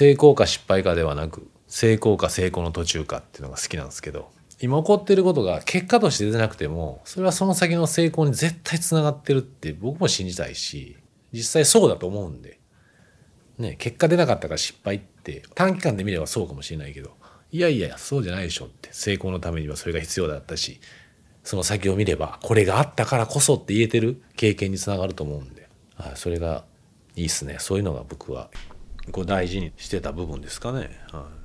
成功か失敗かではなく成功か成功の途中かっていうのが好きなんですけど、今起こってることが結果として出てなくてもそれはその先の成功に絶対つながってるって僕も信じたいし、実際そうだと思うんでね。結果出なかったから失敗って短期間で見ればそうかもしれないけど、いやいやそうじゃないでしょって、成功のためにはそれが必要だったし、その先を見ればこれがあったからこそって言えてる経験につながると思うんで、それがいいっすね。そういうのが僕は大事にしてた部分ですかね。